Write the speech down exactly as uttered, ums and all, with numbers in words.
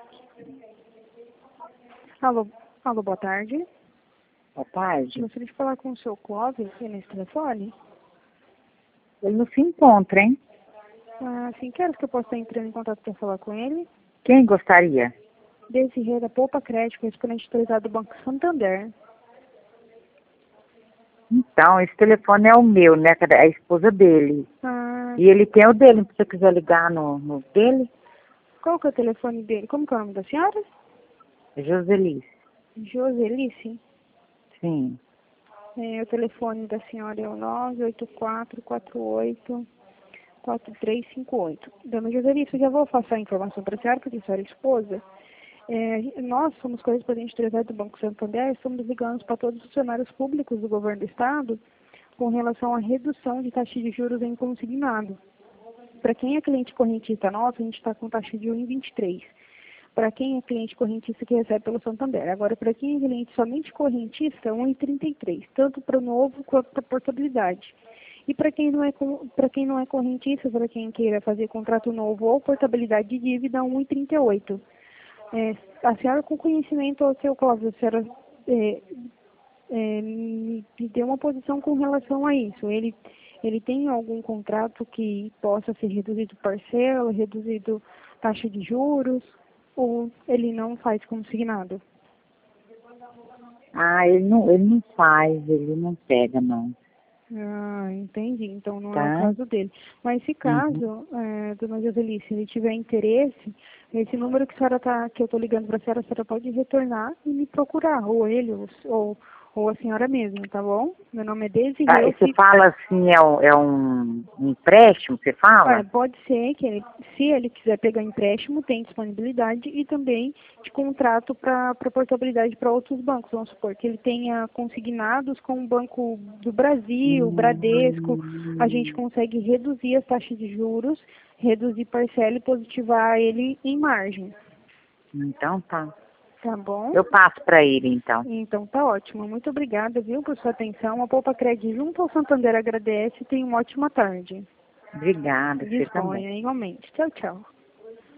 Alô, alô, boa tarde. Boa tarde. Gostaria de falar com o seu Clóvis aqui nesse telefone. Ele não se encontra, hein? Ah, sim, quero que eu possa estar entrando em contato para falar com ele. Quem gostaria? Desirê da Poupa Crédito, correspondente autorizado do Banco Santander. Então, esse telefone é o meu, né? Que é a esposa dele. Ah, E ele tem o dele, se você quiser ligar no, no dele. qual que é o telefone dele? Como que é o nome da senhora? Joselice. Joselice. Sim. É, o telefone da senhora é o nove oito quatro quatro oito quatro três cinco oito. Dona Joselice, eu já vou passar a informação para a senhora, porque a senhora é esposa. É, nós somos correspondentes autorizado do Banco Santander, estamos ligando para todos os funcionários públicos do governo do estado com relação à redução de taxa de juros em consignado. Para quem é cliente correntista nosso, a gente está com taxa de um vírgula vinte e três. Para quem é cliente correntista que recebe pelo Santander. Agora, para quem é cliente somente correntista, um vírgula trinta e três, tanto para o novo quanto para a portabilidade. E para quem não é para quem não é correntista, para quem queira fazer contrato novo ou portabilidade de dívida, um vírgula trinta e oito. É, a senhora com conhecimento ao seu Clóvis, a senhora é, é, me me deu uma posição com relação a isso. Ele, ele tem algum contrato que possa ser reduzido parcela, reduzido taxa de juros, ou ele não faz consignado? Ah, ele não, ele não faz, ele não pega, não. Ah, entendi. Então não é o Tá? caso dele. Mas se Uhum. caso, é, dona Joselice, ele tiver interesse, esse número que a senhora tá, que eu estou ligando para a senhora, a senhora pode retornar e me procurar, ou ele, ou, ou, ou a senhora mesma, tá bom? Meu nome é Ah, Desirê, e eu você fico. fala assim, é um, é um empréstimo, você É, fala? pode ser que ele, se ele quiser pegar empréstimo, tem disponibilidade e também de contrato para portabilidade para outros bancos. Vamos supor que ele tenha consignados com o Banco do Brasil, Bradesco, a gente Hum, consegue reduzir as taxas de juros, reduzir parcela e positivar ele em margem. então tá. Tá bom? Eu passo para ele, então. Então tá ótimo. Muito obrigada, viu, por sua atenção. A Poupa Crédito junto ao Santander agradece e tenha uma ótima tarde. Obrigada, você também. Disponha igualmente. Tchau, tchau.